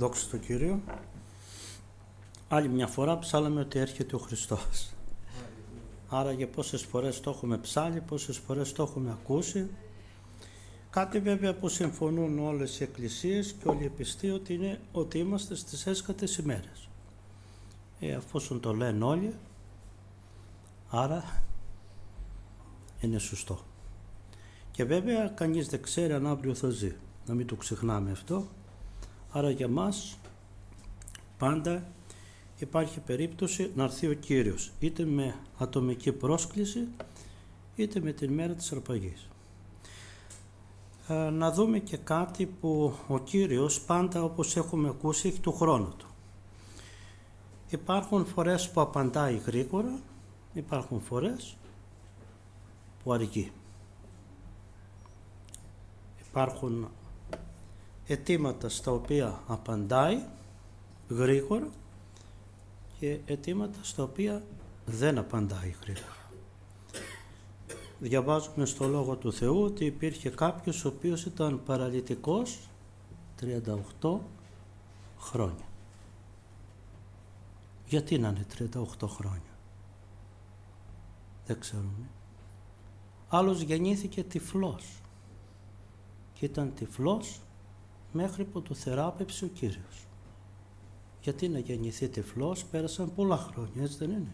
Δόξα τω Κύριο. Άλλη μια φορά ψάλαμε ότι έρχεται ο Χριστός. Άρα για πόσες φορές το έχουμε ψάλει, πόσες φορές το έχουμε ακούσει. Κάτι βέβαια που συμφωνούν όλες οι εκκλησίες και όλοι οι πιστοί ότι είναι ότι είμαστε στις έσκατες ημέρες. Αφόσον το λένε όλοι, άρα είναι σωστό. Και βέβαια κανείς δεν ξέρει αν αύριο θα ζει. Να μην το ξεχνάμε αυτό. Άρα για μας πάντα υπάρχει περίπτωση να έρθει ο Κύριος, είτε με ατομική πρόσκληση, είτε με την μέρα της αρπαγής. Να δούμε και κάτι που ο Κύριος πάντα, όπως έχουμε ακούσει, έχει το χρόνο του. Υπάρχουν φορές που απαντάει γρήγορα, υπάρχουν φορές που αργεί. Υπάρχουν αιτήματα στα οποία απαντάει γρήγορα και αιτήματα στα οποία δεν απαντάει γρήγορα. Διαβάζουμε στο Λόγο του Θεού ότι υπήρχε κάποιος ο οποίος ήταν παραλυτικός 38 χρόνια. Γιατί να είναι 38 χρόνια? Δεν ξέρουμε. Άλλος γεννήθηκε τυφλός και ήταν τυφλός μέχρι που το θεράπευσε ο Κύριος. Γιατί να γεννηθεί τυφλός? Πέρασαν πολλά χρόνια, έτσι δεν είναι?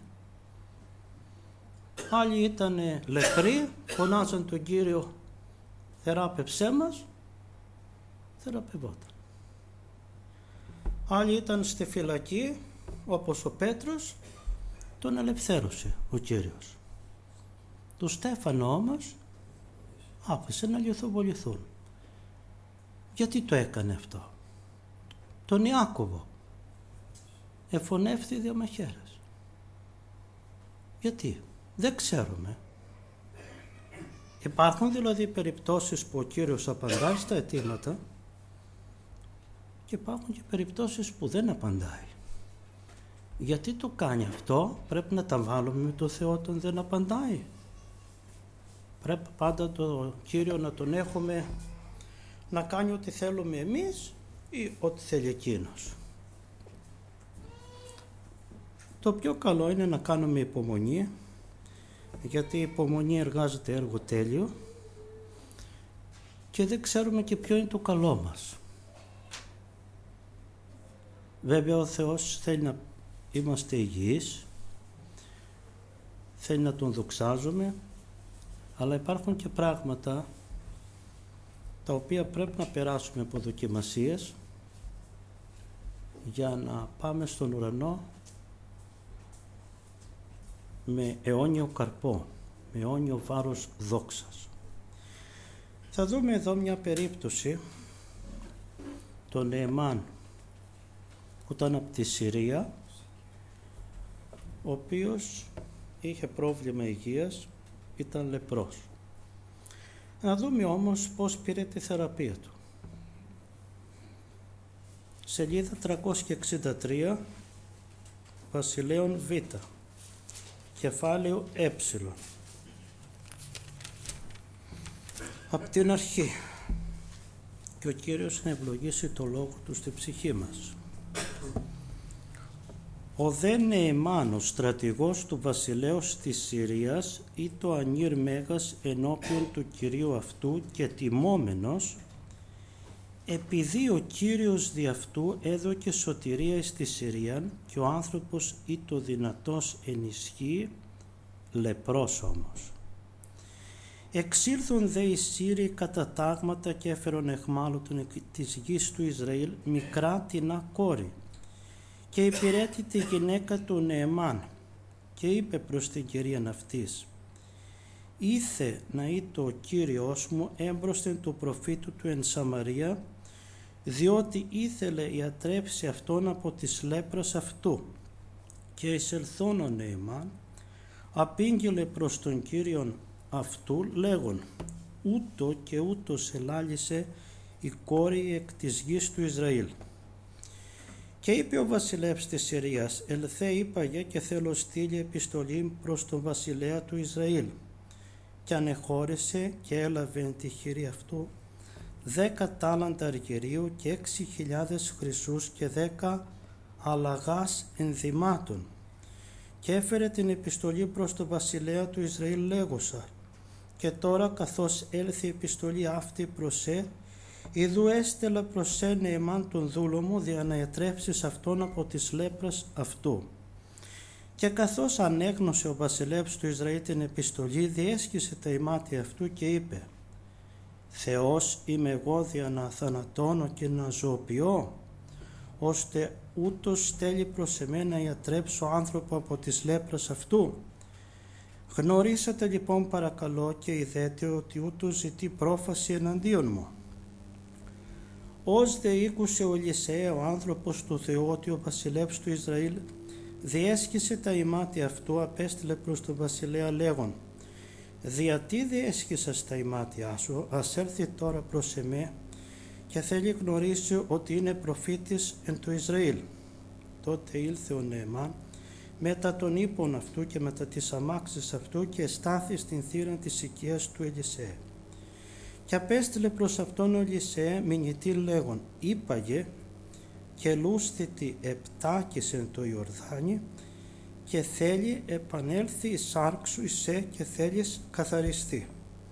Άλλοι ήταν λεπροί, φωνάζαν τον Κύριο, θεράπευσέ μας, θεραπευόταν. Άλλοι ήταν στη φυλακή, όπως ο Πέτρος, τον ελευθέρωσε ο Κύριος. Τον Στέφανο όμως άφησε να λιθοβοληθούν. Γιατί το έκανε αυτό? Τον Ιάκωβο εφωνεύθη διαμαχαίρες. Γιατί? Δεν ξέρουμε. Υπάρχουν δηλαδή περιπτώσεις που ο Κύριος απαντάει στα αιτήματα και υπάρχουν και περιπτώσεις που δεν απαντάει. Γιατί το κάνει αυτό? Πρέπει να τα βάλουμε με το Θεό όταν δεν απαντάει? Πρέπει πάντα το Κύριο να τον έχουμε να κάνει ό,τι θέλουμε εμείς ή ό,τι θέλει εκείνος? Το πιο καλό είναι να κάνουμε υπομονή, γιατί η υπομονή εργάζεται έργο τέλειο και δεν ξέρουμε και ποιο είναι το καλό μας. Βέβαια ο Θεός θέλει να είμαστε υγιείς, θέλει να Τον δοξάζουμε, αλλά υπάρχουν και πράγματα τα οποία πρέπει να περάσουμε από δοκιμασίες για να πάμε στον ουρανό με αιώνιο καρπό, με αιώνιο βάρος δόξας. Θα δούμε εδώ μια περίπτωση, τον Νεεμάν, που ήταν από τη Συρία, ο οποίος είχε πρόβλημα υγείας, ήταν λεπρός. Να δούμε όμως πώς πήρε τη θεραπεία του. Σελίδα 363, Βασιλέων Β, κεφάλαιο Ε. Απ' την αρχή. Και ο Κύριος να ευλογήσει το λόγο του στη ψυχή μας. Ο δε Νεεμάν, ο στρατηγός του βασιλέως της Συρίας, ή το Ανήρ Μέγας ενώπιον του Κυρίου αυτού και τιμόμενος, επειδή ο Κύριος δι' αυτού έδωκε σωτηρία εις τη Συρίαν και ο άνθρωπος ή το δυνατός ενισχύει, λεπρός όμως. Εξήλθον δε οι Σύριοι κατά τάγματα και έφερον εχμάλωτον της γης του Ισραήλ μικρά τινά κόρη και υπηρέτη τη γυναίκα του Νεεμάν και είπε προς την κυρίαν αυτής, «Ήθε να είτο ο Κύριος μου έμπροσθεν του προφήτου του εν Σαμαρία, διότι ήθελε ιατρεύσει αυτόν από της λέπρας αυτού». Και εισελθόν ο Νεεμάν απήγγειλε προς τον Κύριον αυτού λέγον, «Ούτω και ούτως ελάλησε η κόρη εκ της γης του Ισραήλ». Και είπε ο βασιλεύς της Συρίας, «Ελθέ είπαγε και θέλω στείλει επιστολή προς τον βασιλέα του Ισραήλ». Και ανεχώρησε και έλαβε τη χειρή αυτού 10 τάλαντα αργυρίου και 6.000 χρυσούς και 10 αλλαγάς ενδυμάτων. Και έφερε την επιστολή προς τον βασιλέα του Ισραήλ λέγουσα: και τώρα καθώς έλθει η επιστολή αυτή προς σε, ιδού έστελα προς σε Νεεμάν τον δούλο μου, δια να ετρέψεις αυτόν από της λέπρας αυτού. Και καθώς ανέγνωσε ο βασιλεύς του Ισραήλ την επιστολή, διέσχισε τα ημάτια αυτού και είπε: Θεός είμαι εγώ δια να θανατώνω και να ζωοποιώ, ώστε ούτως στέλνει προς εμένα ιατρέψω άνθρωπο από της λέπρας αυτού. Γνωρίσατε λοιπόν παρακαλώ και ειδέτε ότι ούτως ζητεί πρόφαση εναντίον μου. Ως δε ήκουσε ο Ελισέα ο άνθρωπος του Θεού ότι ο βασιλεύς του Ισραήλ διέσχισε τα ημάτια αυτού, απέστειλε προς τον βασιλέα λέγον: διατί διέσχισας τα ημάτια σου, ας έρθει τώρα προς εμέ και θέλει γνωρίσει ότι είναι προφήτης εν το Ισραήλ. Τότε ήλθε ο Νεεμάν μετά τον ύπον αυτού και μετά τις αμάξεις αυτού και στάθη στην θύρα της οικίας του Ελισέα. Και απέστειλε προς αυτόν ο Ελισέα μηνυτή λέγον: είπαγε και λούσθητη επτάκησεν το Ιορδάνη και θέλει επανέλθει η σάρξου εισέ και θέλεις καθαριστεί.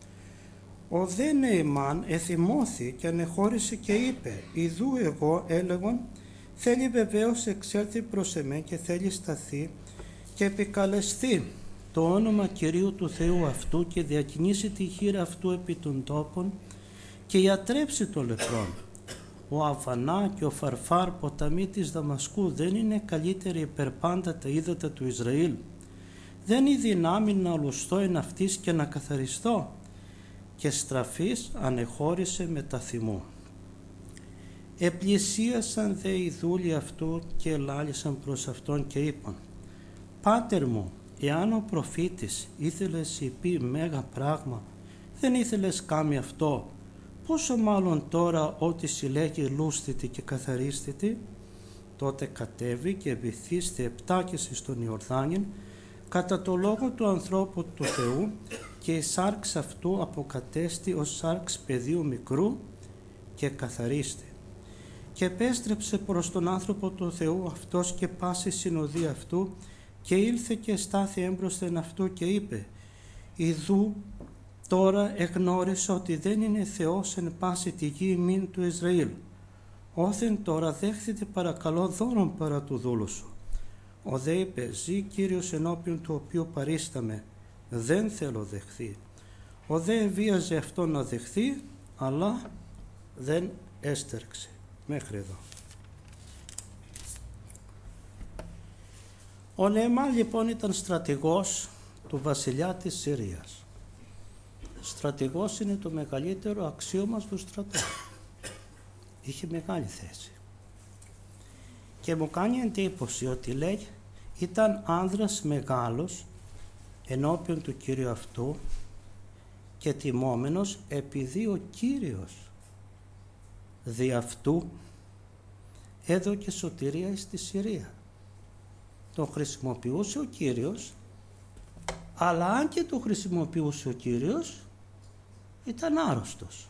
Ο δε Νεεμάν εθυμώθη και ανεχώρησε και είπε: ιδού εγώ έλεγον θέλει βεβαίως εξέλθει προς εμέ και θέλει σταθεί και επικαλεστεί το όνομα Κυρίου του Θεού αυτού και διακινήσει τη χείρα αυτού επί των τόπων και ιατρέψει το λεπρόν. Ο Αβανά και ο Φαρφάρ ποταμοί της Δαμασκού δεν είναι καλύτεροι υπερπάντα τα ύδατα του Ισραήλ? Δεν είναι δυνάμει να λουστώ εν αυτής και να καθαριστώ? Και στραφής ανεχώρησε με τα θυμού. Επλησίασαν δε οι δούλοι αυτού και ελάλησαν προς αυτόν και είπαν: Πάτερ μου, εάν ο προφήτης ήθελες πει μέγα πράγμα, δεν ήθελες κάμει αυτό, πόσο μάλλον τώρα ότι συλλέγει λούστητη και καθαρίστητη? Τότε κατέβη και βυθίστη επτάκηση στον Ιορδάνην κατά το λόγο του ανθρώπου του Θεού και η σάρξ αυτού αποκατέστη ως σάρξ παιδίου μικρού και καθαρίστη. Και επέστρεψε προς τον άνθρωπο του Θεού αυτός και πάση συνοδεία αυτού και ήλθε και στάθη έμπροσθεν αυτού και είπε: ιδού τώρα εγνώρισα ότι δεν είναι Θεός εν πάση τη γη ημίν του Ισραήλ. Όθεν τώρα δέχθητε παρακαλώ δώρον παρά του δούλου σου. Ο δε είπε: ζει Κύριος ενώπιον του οποίου παρίσταμε, δεν θέλω δεχθεί. Ο δε βίαζε αυτό να δεχθεί, αλλά δεν έστερξε. Μέχρι εδώ. Ο Νεεμάν λοιπόν ήταν στρατηγός του βασιλιά της Συρίας. Στρατηγός είναι το μεγαλύτερο αξίωμα του στρατού. Είχε μεγάλη θέση. Και μου κάνει εντύπωση ότι λέει ήταν άνδρας μεγάλος ενώπιον του Κύριου αυτού και τιμόμενος επειδή ο Κύριος δι' αυτού έδωκε σωτηρία στη Συρία. Τον χρησιμοποιούσε ο Κύριος, αλλά αν και τον χρησιμοποιούσε ο Κύριος ήταν άρρωστος.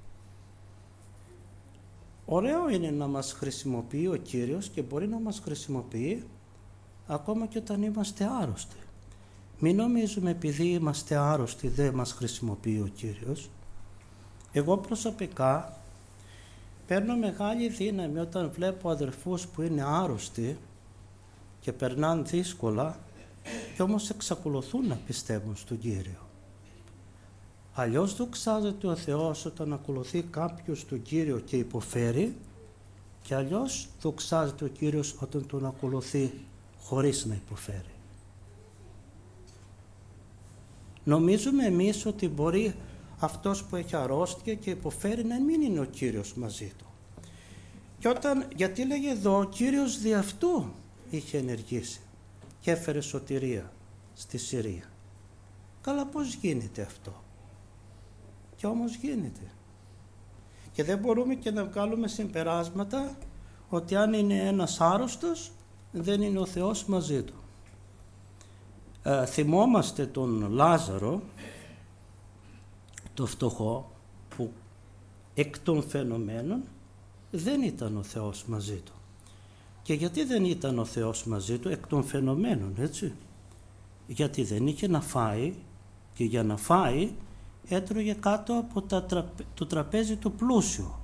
Ωραίο είναι να μας χρησιμοποιεί ο Κύριος και μπορεί να μας χρησιμοποιεί ακόμα και όταν είμαστε άρρωστοι. Μην νομίζουμε επειδή είμαστε άρρωστοι δεν μας χρησιμοποιεί ο Κύριος. Εγώ προσωπικά παίρνω μεγάλη δύναμη όταν βλέπω αδερφούς που είναι άρρωστοι και περνάνε δύσκολα και όμως εξακολουθούν να πιστεύουν στον Κύριο. Αλλιώς δοξάζεται ο Θεός όταν ακολουθεί κάποιος τον Κύριο και υποφέρει, και αλλιώς δοξάζεται ο Κύριος όταν τον ακολουθεί χωρίς να υποφέρει. Νομίζουμε εμείς ότι μπορεί αυτός που έχει αρρώστια και υποφέρει να μην είναι ο Κύριος μαζί του. Και γιατί λέγε εδώ ο Κύριος δι' αυτού είχε ενεργήσει και έφερε σωτηρία στη Συρία. Καλά, πώς γίνεται αυτό? Και όμως γίνεται. Και δεν μπορούμε και να βγάλουμε συμπεράσματα ότι αν είναι ένας άρρωστος δεν είναι ο Θεός μαζί του. Θυμόμαστε τον Λάζαρο, το φτωχό, που εκ των φαινομένων δεν ήταν ο Θεός μαζί του. Και γιατί δεν ήταν ο Θεός μαζί του? Εκ των φαινομένων, έτσι. Γιατί δεν είχε να φάει, και για να φάει έτρωγε κάτω από το τραπέζι του πλούσιου.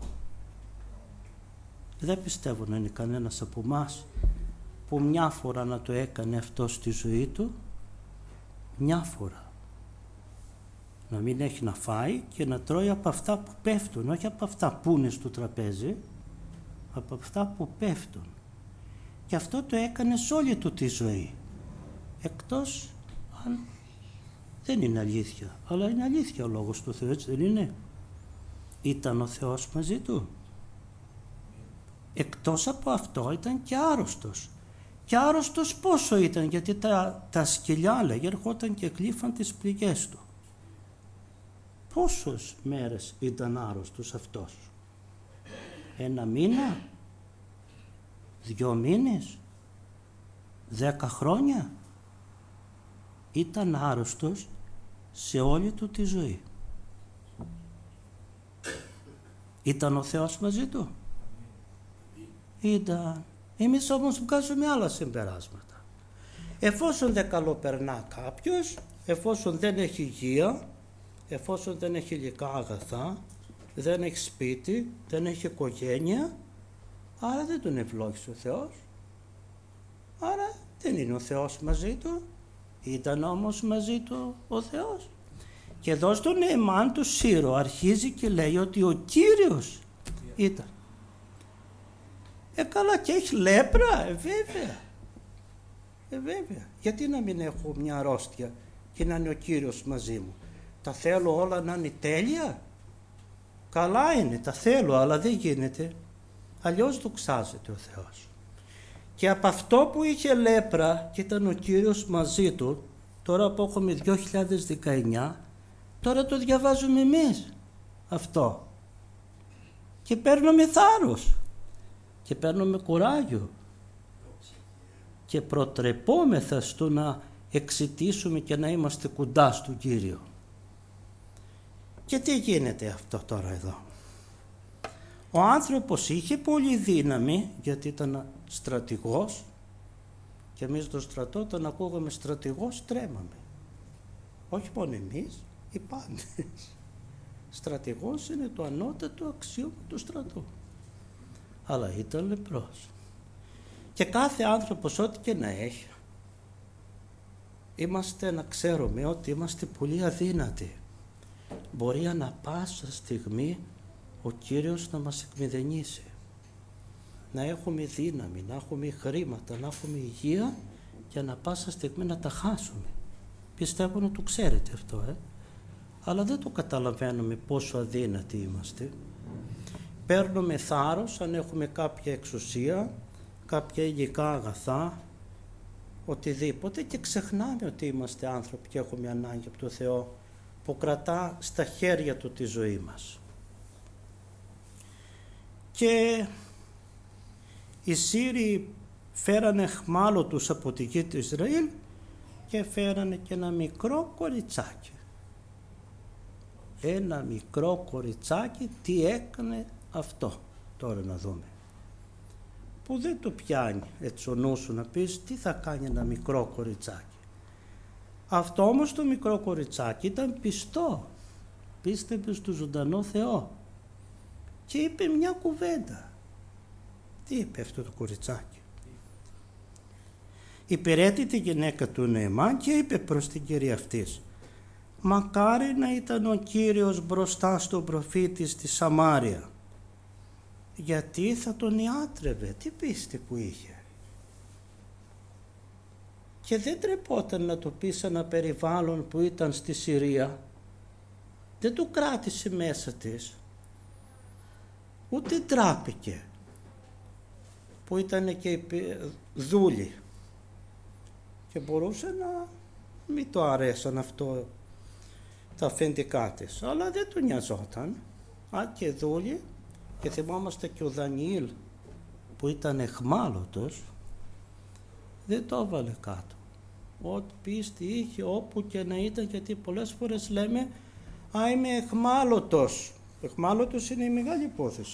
Δεν πιστεύω να είναι κανένας από εμάς που μια φορά να το έκανε αυτό στη ζωή του, μια φορά. Να μην έχει να φάει και να τρώει από αυτά που πέφτουν, όχι από αυτά που είναι στο τραπέζι, από αυτά που πέφτουν. Και αυτό το έκανε σε όλη του τη ζωή. Εκτός αν δεν είναι αλήθεια, αλλά είναι αλήθεια ο λόγος του Θεού, έτσι δεν είναι? Ήταν ο Θεός μαζί του. Εκτός από αυτό ήταν και άρρωστος. Και άρρωστος πόσο ήταν? Γιατί τα σκυλιά, λέγε, ερχόταν και κλείφαν τις πληγές του. Πόσες μέρες ήταν άρρωστος αυτός? 1 μήνα? 2 μήνες? 10 χρόνια? Ήταν άρρωστος σε όλη του τη ζωή. Ήταν ο Θεός μαζί του? Ήταν. Εμείς όμως βγάζουμε άλλα συμπεράσματα. Εφόσον δεν καλοπερνά κάποιος, εφόσον δεν έχει υγεία, εφόσον δεν έχει υλικά αγαθά, δεν έχει σπίτι, δεν έχει οικογένεια, άρα δεν τον ευλόγησε ο Θεός. Άρα δεν είναι ο Θεός μαζί του. Ήταν όμως μαζί του ο Θεός. Και εδώ στον Νεεμάν του Σύρο αρχίζει και λέει ότι ο Κύριος ήταν. Καλά, και έχει λέπρα, βέβαια. Γιατί να μην έχω μια αρρώστια και να είναι ο Κύριος μαζί μου? Τα θέλω όλα να είναι τέλεια? Καλά είναι, τα θέλω, αλλά δεν γίνεται. Αλλιώς δοξάζεται ο Θεός. Και από αυτό που είχε λέπρα και ήταν ο Κύριος μαζί του, τώρα που έχουμε 2019, τώρα το διαβάζουμε εμείς αυτό. Και παίρνουμε θάρρος. Και παίρνουμε κουράγιο. Και προτρεπόμεθα στο να εξητήσουμε και να είμαστε κοντά στον Κύριο. Και τι γίνεται αυτό τώρα εδώ? Ο άνθρωπος είχε πολύ δύναμη, γιατί ήταν στρατηγός, και εμείς το στρατό τον ακούγαμε στρατηγός, τρέμαμε. Όχι μόνο εμείς, οι πάντες. Στρατηγός είναι το ανώτατο αξίωμα του στρατού. Αλλά ήταν λεπρός. Και κάθε άνθρωπος, ό,τι και να έχει, είμαστε να ξέρουμε ότι είμαστε πολύ αδύνατοι. Μπορεί ανά πάσα στιγμή ο Κύριος να μας εκμηδενήσει. Να έχουμε δύναμη, να έχουμε χρήματα, να έχουμε υγεία και ανά πάσα στιγμή να τα χάσουμε. Πιστεύω να το ξέρετε αυτό, αλλά δεν το καταλαβαίνουμε πόσο αδύνατοι είμαστε. Παίρνουμε θάρρος αν έχουμε κάποια εξουσία, κάποια υλικά αγαθά, οτιδήποτε, και ξεχνάμε ότι είμαστε άνθρωποι και έχουμε ανάγκη από το Θεό που κρατά στα χέρια του τη ζωή μας. Και οι Σύριοι φέρανε αιχμάλωτους από τη γη του Ισραήλ και φέρανε και ένα μικρό κοριτσάκι. Ένα μικρό κοριτσάκι, τι έκανε αυτό? Τώρα να δούμε. Που δεν το πιάνει έτσι ο νους σου να πεις τι θα κάνει ένα μικρό κοριτσάκι. Αυτό όμως το μικρό κοριτσάκι ήταν πιστό. Πίστευε στο ζωντανό Θεό. Και είπε μια κουβέντα. Τι είπε αυτό το κοριτσάκι? Υπηρέτει τη γυναίκα του Νεεμάν και είπε προς την κυρία αυτής: μακάρι να ήταν ο Κύριος μπροστά στον προφήτη στη Σαμάρια, γιατί θα τον ιάτρευε. Τι πίστη που είχε. Και δεν τρεπόταν να το πει σε ένα περιβάλλον που ήταν στη Συρία. Δεν το κράτησε μέσα της. Ούτε τράπηκε. Που ήταν και δούλοι. Και μπορούσε να μην το αρέσαν αυτό τα αφεντικά της. Αλλά δεν του νοιαζόταν. Και δούλοι. Και θυμόμαστε και ο Δανιήλ που ήταν αιχμάλωτος, δεν το έβαλε κάτω. Ό,τι πίστη είχε, όπου και να ήταν, γιατί πολλές φορές λέμε είμαι αιχμάλωτος. Εχμάλωτος είναι η μεγάλη υπόθεση.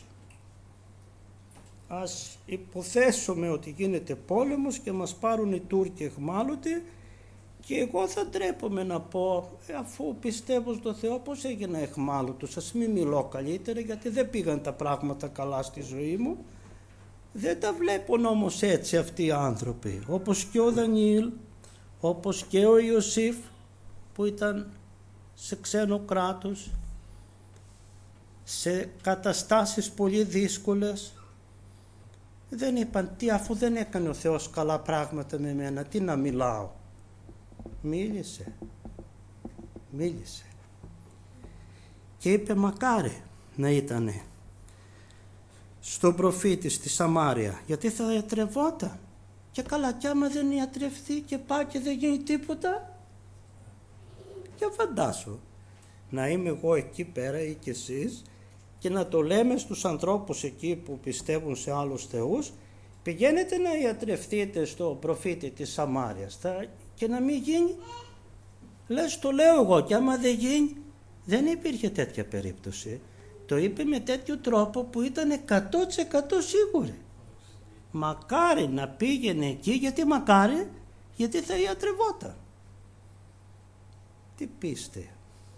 Ας υποθέσουμε ότι γίνεται πόλεμος και μας πάρουν οι Τούρκοι εχμάλωτοι, και εγώ θα ντρέπομαι να πω, αφού πιστεύω στο Θεό, πώς έγινα εχμάλωτος? Ας μην μιλώ καλύτερα, γιατί δεν πήγαν τα πράγματα καλά στη ζωή μου. Δεν τα βλέπουν όμως έτσι αυτοί οι άνθρωποι, όπως και ο Δανιήλ, όπως και ο Ιωσήφ που ήταν σε ξένο κράτος, σε καταστάσεις πολύ δύσκολες. Δεν είπαν, τι, αφού δεν έκανε ο Θεός καλά πράγματα με μένα, τι να μιλάω? Μίλησε. Και είπε, μακάρι να ήτανε στον προφήτη στη Σαμάρια, γιατί θα ιατρευόταν. Και καλά, κι άμα δεν ιατρευτεί και πάει και δεν γίνει τίποτα, και φαντάσου να είμαι εγώ εκεί πέρα ή κι εσείς, και να το λέμε στους ανθρώπους εκεί που πιστεύουν σε άλλους θεούς, πηγαίνετε να ιατρευτείτε στο προφήτη της Σαμάριας, και να μην γίνει. Λες, το λέω εγώ, και άμα δεν γίνει? Δεν υπήρχε τέτοια περίπτωση. Το είπε με τέτοιο τρόπο που ήταν 100% σίγουροι. Μακάρι να πήγαινε εκεί, γιατί θα ιατρευόταν. Τι πίστη!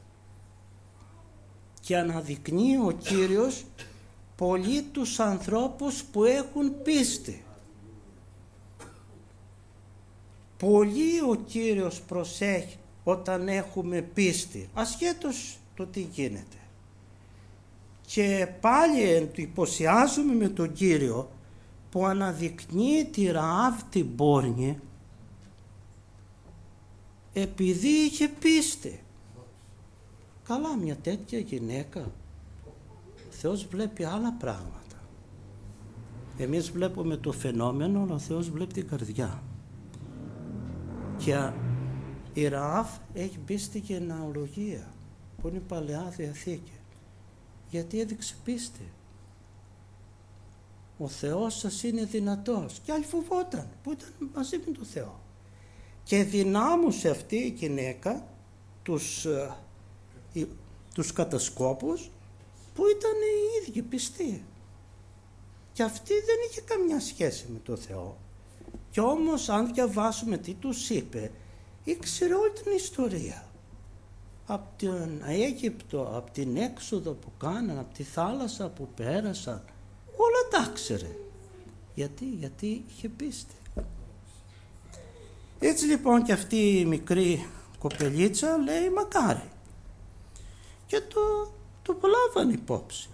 Και αναδεικνύει ο Κύριος πολλοί τους ανθρώπους που έχουν πίστη. Πολύ ο Κύριος προσέχει όταν έχουμε πίστη, ασχέτως το τι γίνεται. Και πάλι εντυπωσιάζουμε με τον Κύριο που αναδεικνύει τη Ραάβ την πόρνη, επειδή είχε πίστη. Καλά, μια τέτοια γυναίκα, ο Θεός βλέπει άλλα πράγματα. Εμείς βλέπουμε το φαινόμενο, αλλά ο Θεός βλέπει την καρδιά. Και η Ραάβ έχει μπει στη γενεαλογία, που είναι η Παλαιά Διαθήκη, γιατί έδειξε πίστη. Ο Θεός σας είναι δυνατός. Και άλλοι φοβόταν, που ήταν μαζί με τον Θεό. Και δυνάμωσε αυτή η γυναίκα τους κατασκόπους, που ήταν οι ίδιοι πιστοί. Και αυτή δεν είχε καμιά σχέση με τον Θεό. Κι όμως αν διαβάσουμε τι τους είπε, ήξερε όλη την ιστορία. Από την Αίγυπτο, από την έξοδο που κάναν, από τη θάλασσα που πέρασαν, όλα τα ήξερε. Γιατί είχε πίστη. Έτσι λοιπόν και αυτή η μικρή κοπελίτσα λέει μακάρι. Και το λάβαν υπόψη.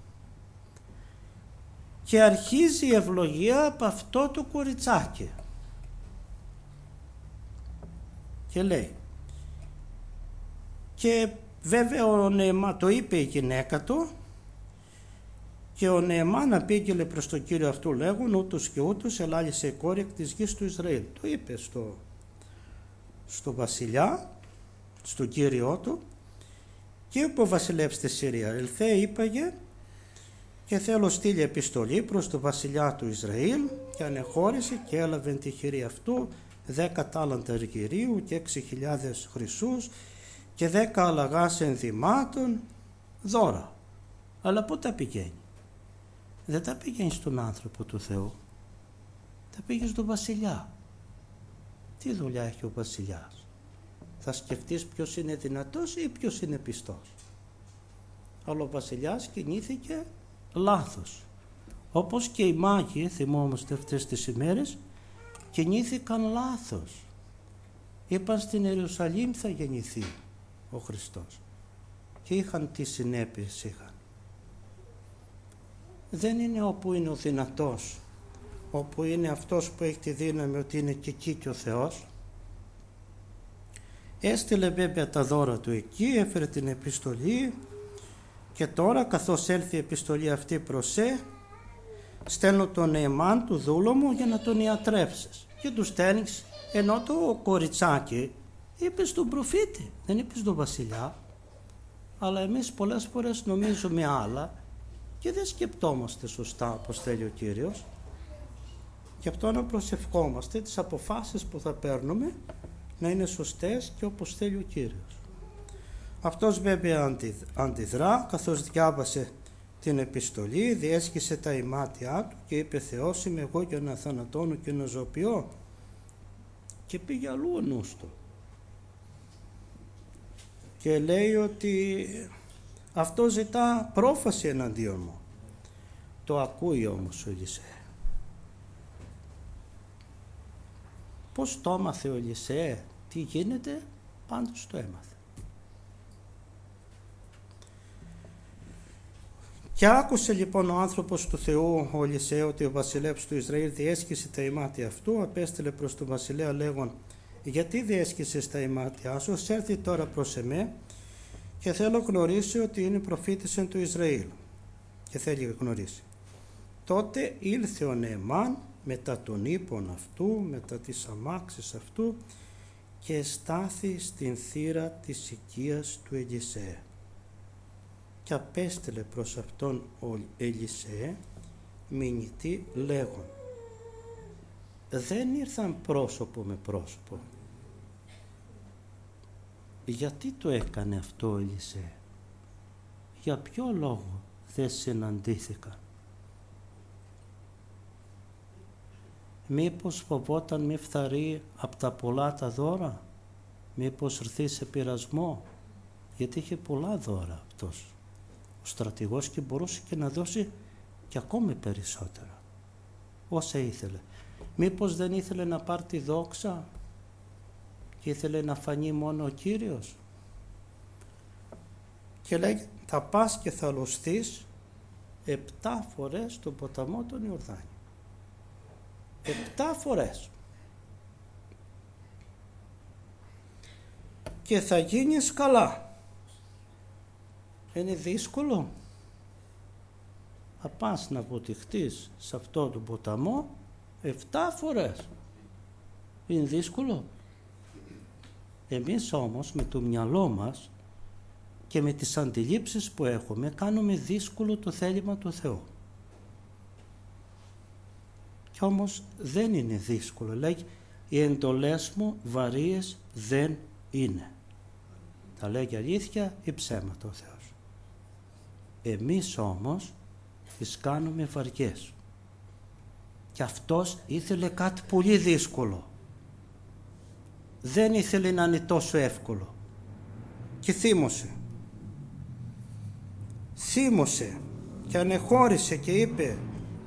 Και αρχίζει η ευλογία από αυτό το κοριτσάκι. Και λέει, και βέβαια ο Νεεμάν, το είπε η γυναίκα του, και ο Νεεμάν απήγγειλε προς τον Κύριο αυτού λέγον, ούτως και ούτως ελάλησε η κόρη εκ της γης του Ισραήλ. Το είπε στο βασιλιά, στον Κύριό του, και είπε ο βασιλεύς της Συρία, ελθέ είπαγε, και θέλω στείλει επιστολή προς τον βασιλιά του Ισραήλ, και ανεχώρησε και έλαβε τη χειρή αυτού 10 τάλαντα αργυρίου και 6.000 χρυσούς και 10 αλλαγάς ενδυμάτων, δώρα. Αλλά πού τα πηγαίνει? Δεν τα πηγαίνει στον άνθρωπο του Θεού, τα πήγε στον βασιλιά. Τι δουλειά έχει ο βασιλιάς? Θα σκεφτείς ποιος είναι δυνατός ή ποιος είναι πιστός? Αλλά ο βασιλιάς κινήθηκε λάθος. Όπως και οι μάγοι, θυμόμαστε αυτές τις ημέρες, κινήθηκαν λάθος. Είπαν στην Ιερουσαλήμ θα γεννηθεί ο Χριστός. Και είχαν τι συνέπειες είχαν. Δεν είναι όπου είναι ο δυνατός, όπου είναι αυτός που έχει τη δύναμη, ότι είναι και εκεί και ο Θεός. Έστειλε βέβαια τα δώρα του εκεί, έφερε την επιστολή, και τώρα καθώς έλθει η επιστολή αυτή προς στέλνω τον Νεεμάν του δούλο μου για να τον ιατρεύσεις. Και του στέλνεις, ενώ το κοριτσάκι είπε στον προφήτη, δεν είπε στον βασιλιά. Αλλά εμείς πολλές φορές νομίζουμε άλλα και δεν σκεπτόμαστε σωστά όπως θέλει ο Κύριος. Γι' αυτό να προσευχόμαστε τις αποφάσεις που θα παίρνουμε να είναι σωστές και όπως θέλει ο Κύριος. Αυτός βέβαια αντιδρά, καθώς διάβασε την επιστολή, διέσχισε τα ημάτια του και είπε «Θεός είμαι εγώ για να θανατώνω και να ζωοποιώ», και πήγε αλλού ο νους του και λέει ότι αυτό ζητά πρόφαση εναντίον μου. Το ακούει όμως ο Ελισέ. Πώς το έμαθε ο Ελισέ, τι γίνεται, πάντως το έμαθε. Και άκουσε λοιπόν ο άνθρωπος του Θεού, ο Ελισέ, ότι ο βασιλεύς του Ισραήλ διέσχισε τα ημάτια αυτού, απέστειλε προς τον βασιλέα λέγον «Γιατί διέσχισες τα ημάτια σου, έρθει τώρα προς εμέ και θέλω γνωρίσει ότι είναι προφήτης εν του Ισραήλ». Και θέλει γνωρίσει. Τότε ήλθε ο Νεεμάν μετά τον ύπον αυτού, μετά τις αμάξεις αυτού, και στάθη στην θύρα της οικίας του Ελισέ. Και απέστειλε προς αυτόν ο Ελισέ μηνυτή λέγον «Δεν ήρθαν πρόσωπο με πρόσωπο». Γιατί το έκανε αυτό ο Ελισέ, για ποιο λόγο δεν συναντήθηκαν? Μήπως φοβόταν μη φθαρεί από τα πολλά τα δώρα, μήπως έρθει σε πειρασμό, γιατί είχε πολλά δώρα αυτός ο στρατηγός και μπορούσε και να δώσει και ακόμη περισσότερα όσα ήθελε. Μήπως δεν ήθελε να πάρει τη δόξα και ήθελε να φανεί μόνο ο Κύριος? Και λέει θα πας και θα λουστείς 7 φορές τον ποταμό τον Ιορδάνη. 7 φορές. Και θα γίνεις καλά. Είναι δύσκολο? Θα πας να βοτυχτείς σε αυτό τον ποταμό 7 φορές. Είναι δύσκολο? Εμείς όμως με το μυαλό μας και με τις αντιλήψεις που έχουμε κάνουμε δύσκολο το θέλημα του Θεού. Κι όμως δεν είναι δύσκολο. Λέγει οι εντολές μου βαρύες δεν είναι. Τα λέγει αλήθεια ή ψέματα ο Θεός. Εμείς όμως τις κάνουμε βαριές. Και αυτός ήθελε κάτι πολύ δύσκολο. Δεν ήθελε να είναι τόσο εύκολο. Και θύμωσε και ανεχώρησε και είπε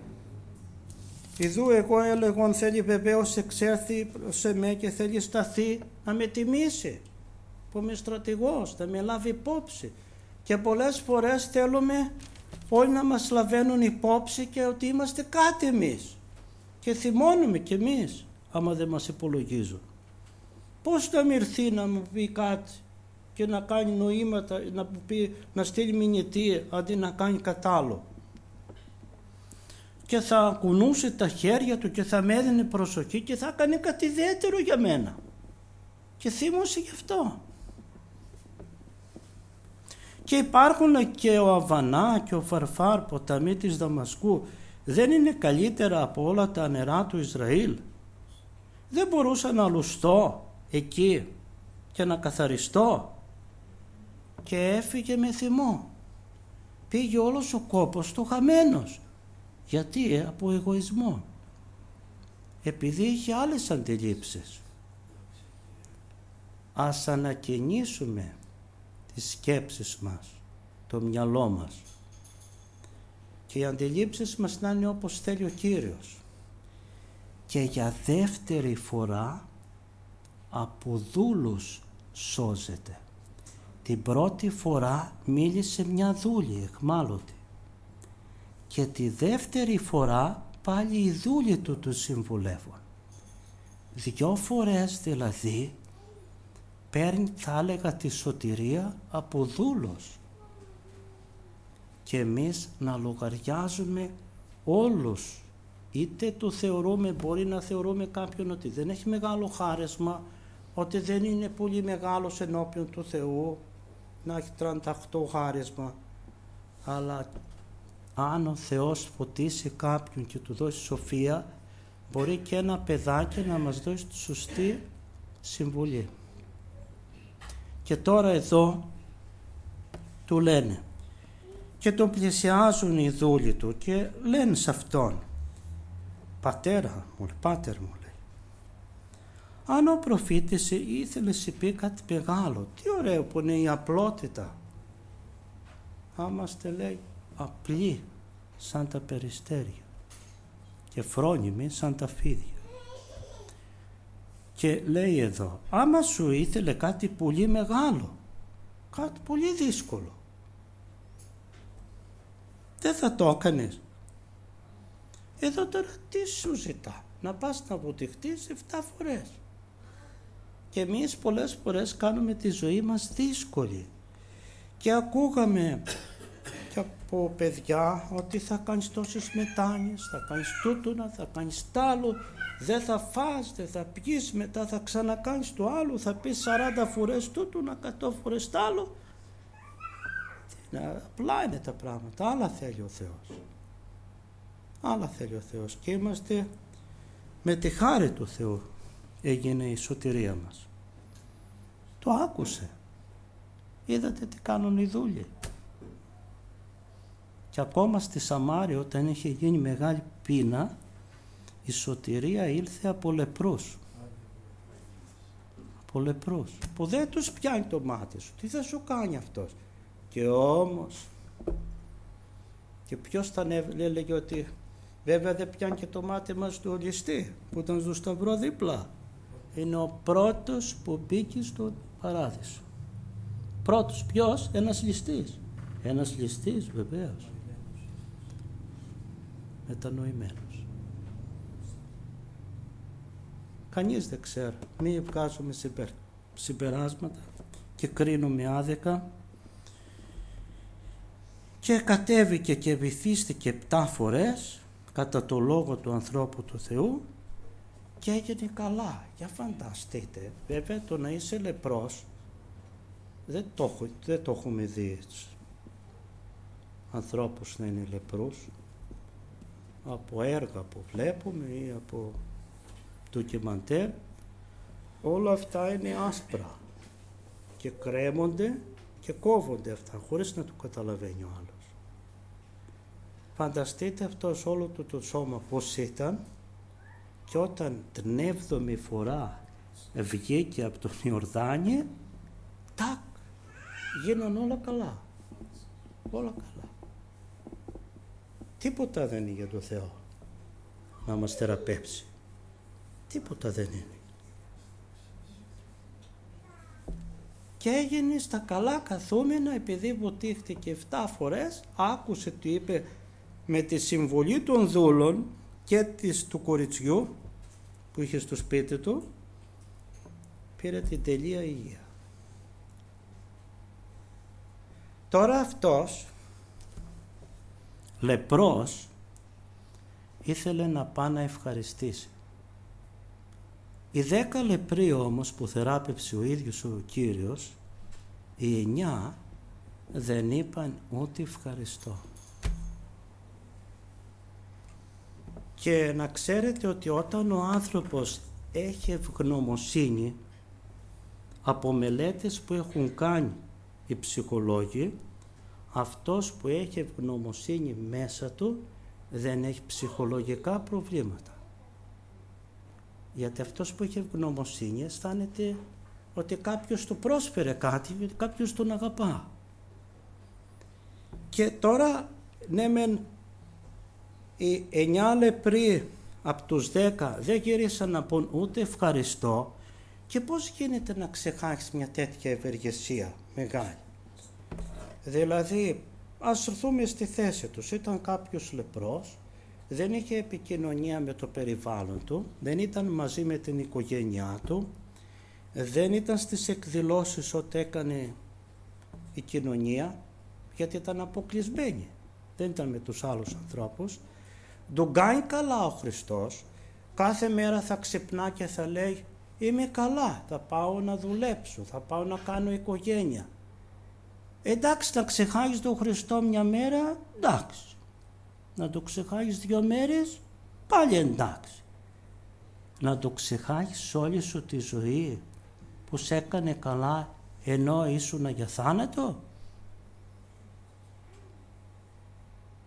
«Ιδού εγώ έλεγον θέλει βεβαίως εξέρθει σε με και θέλει σταθεί να με τιμήσει, που είμαι στρατηγός, να με λάβει υπόψη». Και πολλές φορές θέλουμε όλοι να μας λαβαίνουν υπόψη και ότι είμαστε κάτι εμείς. Και θυμώνουμε κι εμείς άμα δεν μας υπολογίζουν. Πώς θα μυρθεί να μου πει κάτι και να κάνει νοήματα, να στείλει μηνυτή αντί να κάνει κατάλληλο. Και θα κουνούσε τα χέρια του και θα με έδινε προσοχή και θα έκανε κάτι ιδιαίτερο για μένα. Και θύμωσε γι' αυτό. Και υπάρχουν και ο Αβανά και ο Φαρφάρ, ποταμοί της Δαμασκού. Δεν είναι καλύτερα από όλα τα νερά του Ισραήλ? Δεν μπορούσα να λουστώ εκεί και να καθαριστώ? Και έφυγε με θυμό. Πήγε όλος ο κόπος του χαμένος. Γιατί? Από εγωισμό. Επειδή είχε άλλες αντιλήψεις. Ας ανακαινήσουμε τις σκέψεις μας, το μυαλό μας, και οι αντιλήψεις μας να είναι όπως θέλει ο Κύριος. Και για δεύτερη φορά από δούλους σώζεται. Την πρώτη φορά μίλησε μια δούλη εχμάλωτη και τη δεύτερη φορά πάλι οι δούλοι του συμβουλεύουν. 2 φορές δηλαδή παίρνει, θα έλεγα, τη σωτηρία από δούλος. Και εμείς να λογαριάζουμε όλους, είτε το θεωρούμε, μπορεί να θεωρούμε κάποιον ότι δεν έχει μεγάλο χάρισμα, ότι δεν είναι πολύ μεγάλος ενώπιον του Θεού, να έχει 38 χάρισμα, αλλά αν ο Θεός φωτίσει κάποιον και του δώσει σοφία, μπορεί και ένα παιδάκι να μας δώσει τη σωστή συμβουλή. Και τώρα εδώ του λένε και τον πλησιάζουν οι δούλοι του και λένε σε αυτόν, πάτερ μου λέει, αν ο προφήτης ήθελε να πει κάτι μεγάλο, τι ωραίο που είναι η απλότητα, άμαστε λέει απλοί σαν τα περιστέρια και φρόνιμοι σαν τα φίδια. Και λέει εδώ, άμα σου ήθελε κάτι πολύ μεγάλο, κάτι πολύ δύσκολο, δεν θα το έκανες. Εδώ τώρα τι σου ζητά, να πας να αποτυχτείς 7 φορές. Και εμείς πολλές φορές κάνουμε τη ζωή μας δύσκολη και ακούγαμε και από παιδιά ότι θα κάνεις τόσες μετάνοιες, θα κάνεις τούτονα, θα κάνεις τ' άλλο, δεν θα φας, δεν θα πιείς, μετά θα ξανακάνεις το άλλο, θα πεις 40 φορές τούτονα, 100 φορές τ' άλλο. Απλά είναι τα πράγματα, άλλα θέλει ο Θεός. Άλλα θέλει ο Θεός και είμαστε με τη χάρη του Θεού έγινε η σωτηρία μας. Το άκουσε. Είδατε τι κάνουν οι δούλοι. Και ακόμα στη Σαμάρια όταν είχε γίνει μεγάλη πείνα, η σωτηρία ήλθε από λεπρούς. Από λεπρούς που δεν τους πιάνει το μάτι σου. Τι θα σου κάνει αυτός. Και όμως, και ποιος θα έλεγε ότι βέβαια δεν πιάνει και το μάτι μας του ληστή που ήταν στο σταυρό δίπλα. Είναι ο πρώτος που μπήκε στο παράδεισο. Πρώτος ποιος? Ένας ληστής. Ένας ληστής βεβαίως. Μετανοημένος. Κανείς δεν ξέρει. Μην βγάζουμε συμπεράσματα και κρίνουμε άδικα. Και κατέβηκε και βυθίστηκε 7 φορές κατά το λόγο του ανθρώπου του Θεού και έγινε καλά. Για φανταστείτε, βέβαια το να είσαι λεπρός δεν το έχουμε δει ανθρώπους να είναι λεπρούς από έργα που βλέπουμε ή από ντοκιμαντέρ. Όλα αυτά είναι άσπρα και κρέμονται και κόβονται αυτά χωρίς να το καταλαβαίνει ο άλλος. Φανταστείτε αυτός όλο του το σώμα πώς ήταν και όταν την 7η φορά βγήκε από τον Ιορδάνη, τάκ, γίναν όλα καλά. Όλα καλά. Τίποτα δεν είναι για το Θεό να μας θεραπεύσει. Τίποτα δεν είναι. Και έγινε στα καλά καθούμενα επειδή βοτίχτηκε 7 φορές, άκουσε τι είπε με τη συμβολή των δούλων και του κοριτσιού που είχε στο σπίτι του, πήρε την τελεία υγεία. Τώρα αυτός λεπρός ήθελε να πάει να ευχαριστήσει. Οι 10 λεπροί όμως που θεράπευσε ο ίδιος ο Κύριος, οι 9 δεν είπαν ούτε ευχαριστώ. Και να ξέρετε ότι όταν ο άνθρωπος έχει ευγνωμοσύνη, από μελέτες που έχουν κάνει οι ψυχολόγοι, αυτός που έχει ευγνωμοσύνη μέσα του δεν έχει ψυχολογικά προβλήματα. Γιατί αυτός που έχει ευγνωμοσύνη αισθάνεται ότι κάποιος του πρόσφερε κάτι, γιατί κάποιος τον αγαπά. Και τώρα, ναι μεν, οι 9 λεπροί από τους 10 δεν γυρίσαν να πούν ούτε ευχαριστώ. Και πώς γίνεται να ξεχάσεις μια τέτοια ευεργεσία μεγάλη. Δηλαδή, ας έρθουμε στη θέση τους. Ήταν κάποιος λεπρός, δεν είχε επικοινωνία με το περιβάλλον του, δεν ήταν μαζί με την οικογένειά του, δεν ήταν στις εκδηλώσεις ό,τι έκανε η κοινωνία, γιατί ήταν αποκλεισμένη, δεν ήταν με τους άλλους ανθρώπους. Τον κάνει καλά ο Χριστός, κάθε μέρα θα ξυπνά και θα λέει είμαι καλά, θα πάω να δουλέψω, θα πάω να κάνω οικογένεια. Εντάξει, να ξεχάσεις τον Χριστό μια μέρα, εντάξει. Να το ξεχάσεις 2 μέρες, πάλι εντάξει. Να το ξεχάσεις όλη σου τη ζωή που σε έκανε καλά ενώ ήσουν για θάνατο.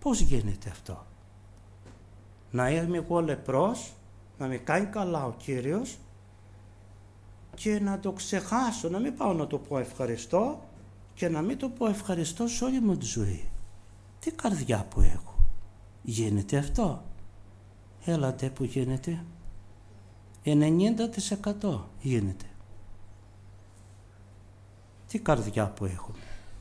Πώς γίνεται αυτό? Να είμαι εγώ λεπρός, να με κάνει καλά ο Κύριος και να το ξεχάσω, να μην πάω να το πω ευχαριστώ και να μην το πω ευχαριστώ σε όλη μου τη ζωή. Τι καρδιά που έχω. Γίνεται αυτό? Έλατε που γίνεται. 90% γίνεται. Τι καρδιά που έχουμε.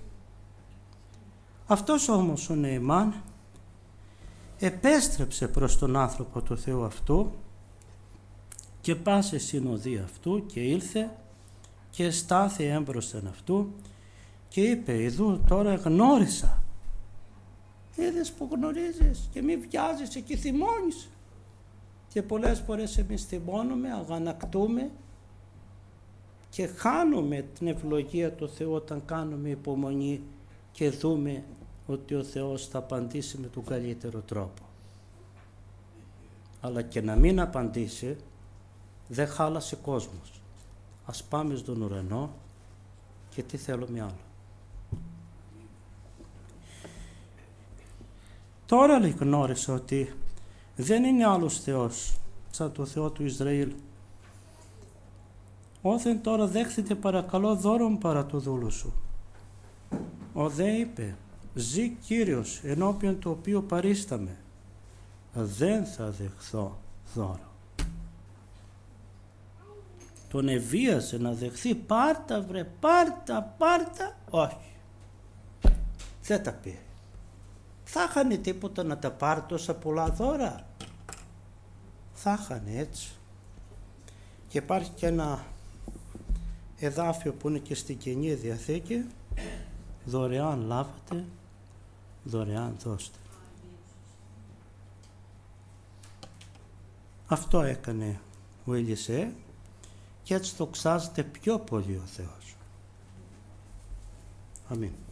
Αυτός όμως ο Νεεμάν επέστρεψε προς τον άνθρωπο του Θεού αυτού και πάσε συνοδεία αυτού και ήλθε και στάθη έμπροσθεν αυτού και είπε, ειδού τώρα γνώρισα. Είδες που γνωρίζεις και μη βιάζεσαι και θυμώνεις. Και πολλές φορές εμείς θυμώνουμε, αγανακτούμε και χάνουμε την ευλογία του Θεού όταν κάνουμε υπομονή και δούμε ότι ο Θεός θα απαντήσει με τον καλύτερο τρόπο. Αλλά και να μην απαντήσει, δεν χάλασε κόσμος. Ας πάμε στον ουρανό και τι θέλουμε άλλο. Τώρα λέει γνώρισα ότι δεν είναι άλλος Θεός σαν το Θεό του Ισραήλ. Όθεν τώρα δέχθητε παρακαλώ δώρον παρά το δούλο σου. Ο δε είπε, ζει Κύριος ενώπιον του οποίου παρίσταμε, δεν θα δεχθώ δώρο. Τον εβίασε να δεχθεί, πάρτα βρε, πάρτα, όχι. Δεν τα πήρε. Θα είχανε τίποτα να τα πάρει τόσα πολλά δώρα? Θα είχανε έτσι. Και υπάρχει και ένα εδάφιο που είναι και στην Καινή Διαθήκη, δωρεάν λάβατε, δωρεάν δώστε. Αυτό έκανε ο Ελισέ και έτσι δοξάζεται πιο πολύ ο Θεός. Αμήν.